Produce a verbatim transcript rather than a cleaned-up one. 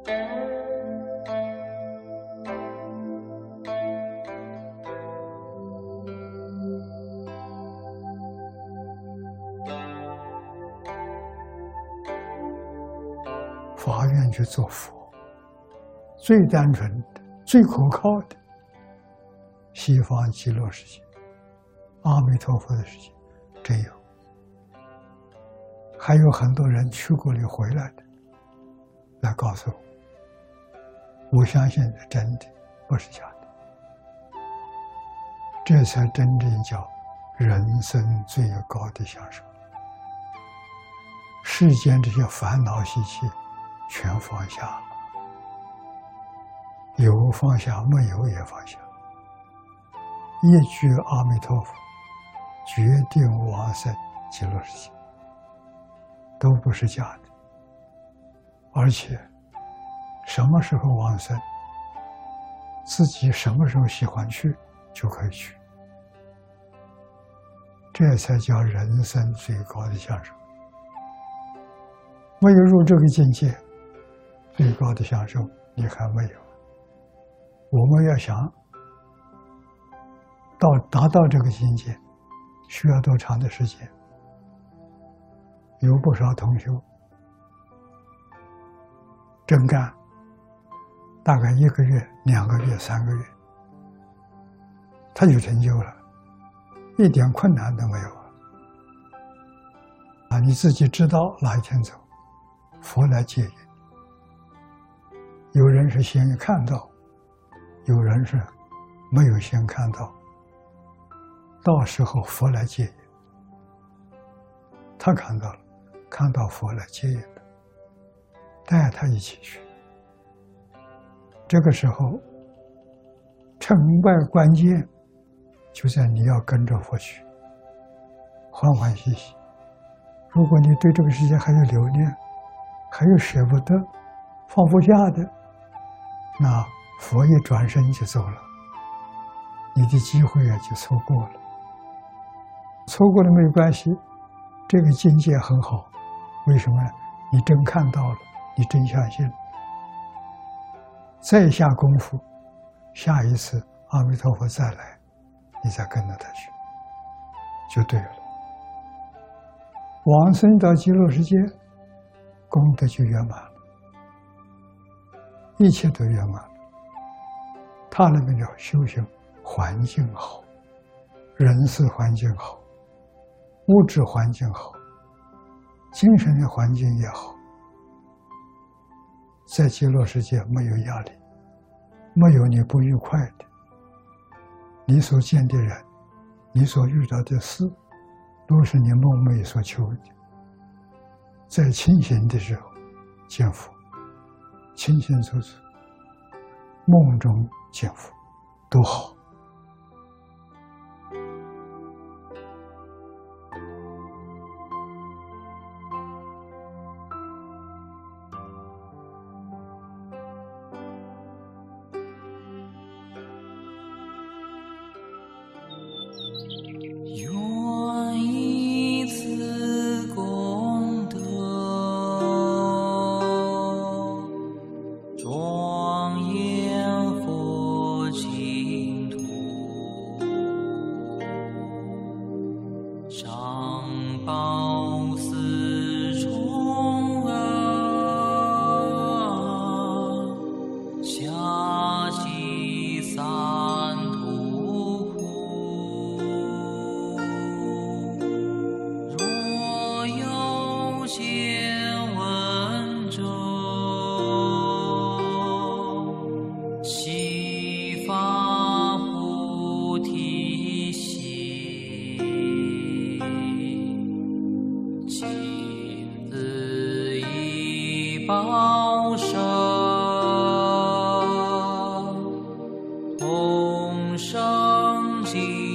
发愿去做佛，最单纯的、最可靠的西方极乐世界，阿弥陀佛的世界，真有。还有很多人去过里回来的，来告诉我，我相信是真的，不是假的。这才真正叫人生最高的享受。世间这些烦恼习气全放下了，有放下，没有也放下。一句阿弥陀佛，决定往生极乐世界，都不是假的。而且什么时候往生，自己什么时候喜欢去就可以去，这才叫人生最高的享受。没有入这个境界，最高的享受你还没有。我们要想到达到这个境界，需要多长的时间？有不少同学真干，大概一个月、两个月、三个月，他就成就了，一点困难都没有啊！啊，你自己知道哪一天走，佛来接引。有人是先看到，有人是没有先看到，到时候佛来接引。他看到了，看到佛来接引的，带他一起去。这个时候，成败关键就在你要跟着佛去，欢欢喜喜。如果你对这个世界还有留恋，还有舍不得、放不下的，那佛一转身就走了，你的机会也就错过了。错过了没有关系，这个境界很好。为什么呢？你真看到了，你真相信了，再下功夫，下一次阿弥陀佛再来，你再跟着他去，就对了。往生到极乐世界，功德就圆满了，一切都圆满了。他那个叫修行环境好，人事环境好，物质环境好，精神的环境也好。在极乐世界没有压力，没有你不愉快的，你所见的人，你所遇到的事，都是你梦寐所求的。在清醒的时候见佛，清醒处处，梦中见佛，都好。报身同生尽。